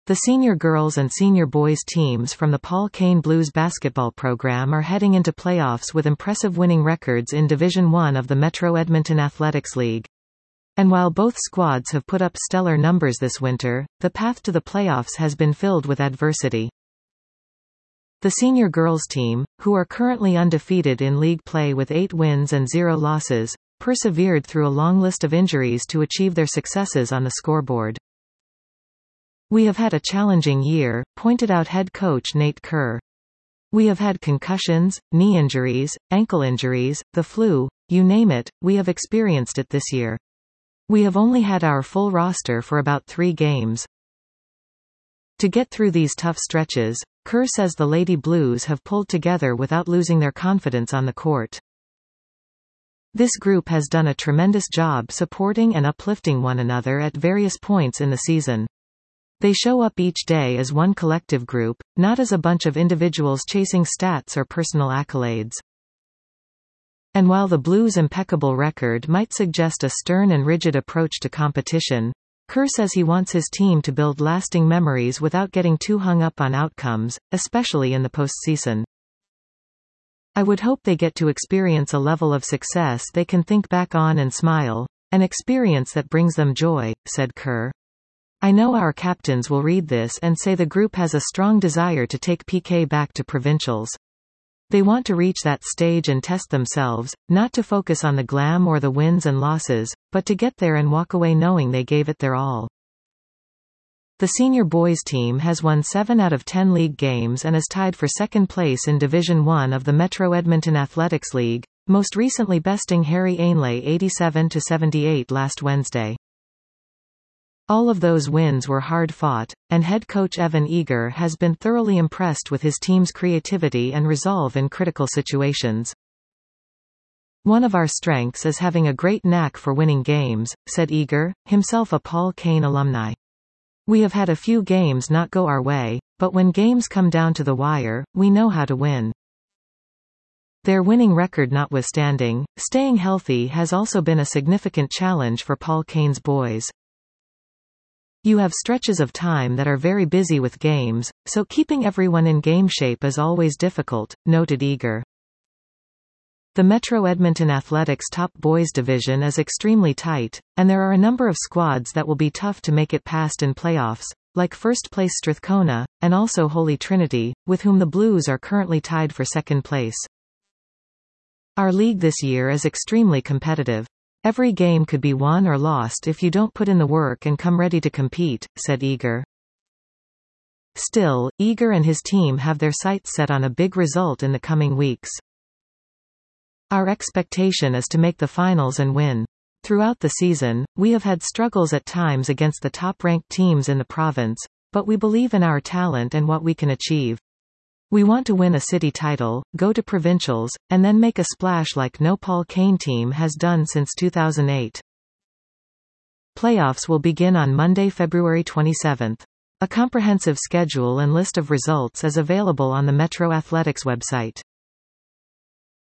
The senior girls and senior boys teams from the Paul Kane Blues basketball program are heading into playoffs with impressive winning records in Division I of the Metro Edmonton Athletics League. And while both squads have put up stellar numbers this winter, the path to the playoffs has been filled with adversity. The senior girls team, who are currently undefeated in league play with 8 wins and 0 losses, persevered through a long list of injuries to achieve their successes on the scoreboard. "We have had a challenging year," pointed out head coach Nate Kerr. "We have had concussions, knee injuries, ankle injuries, the flu, you name it, we have experienced it this year. We have only had our full roster for about 3 games. To get through these tough stretches," Kerr says the Lady Blues have pulled together without losing their confidence on the court. "This group has done a tremendous job supporting and uplifting one another at various points in the season. They show up each day as one collective group, not as a bunch of individuals chasing stats or personal accolades." And while the Blues' impeccable record might suggest a stern and rigid approach to competition, Kerr says he wants his team to build lasting memories without getting too hung up on outcomes, especially in the postseason. "I would hope they get to experience a level of success they can think back on and smile, an experience that brings them joy," said Kerr. "I know our captains will read this and say the group has a strong desire to take PK back to provincials. They want to reach that stage and test themselves, not to focus on the glam or the wins and losses, but to get there and walk away knowing they gave it their all." The senior boys team has won 7 out of 10 league games and is tied for second place in Division I of the Metro Edmonton Athletics League, most recently besting Harry Ainlay 87-78 last Wednesday. All of those wins were hard-fought, and head coach Evan Eager has been thoroughly impressed with his team's creativity and resolve in critical situations. "One of our strengths is having a great knack for winning games," said Eager, himself a Paul Kane alumni. "We have had a few games not go our way, but when games come down to the wire, we know how to win." Their winning record notwithstanding, staying healthy has also been a significant challenge for Paul Kane's boys. "You have stretches of time that are very busy with games, so keeping everyone in game shape is always difficult," noted Eager. The Metro Edmonton Athletics top boys division is extremely tight, and there are a number of squads that will be tough to make it past in playoffs, like first-place Strathcona, and also Holy Trinity, with whom the Blues are currently tied for second place. "Our league this year is extremely competitive. Every game could be won or lost if you don't put in the work and come ready to compete," said Eager. Still, Eager and his team have their sights set on a big result in the coming weeks. "Our expectation is to make the finals and win. Throughout the season, we have had struggles at times against the top-ranked teams in the province, but we believe in our talent and what we can achieve. We want to win a city title, go to provincials, and then make a splash like no Paul Kane team has done since 2008. Playoffs will begin on Monday, February 27. A comprehensive schedule and list of results is available on the Metro Athletics website.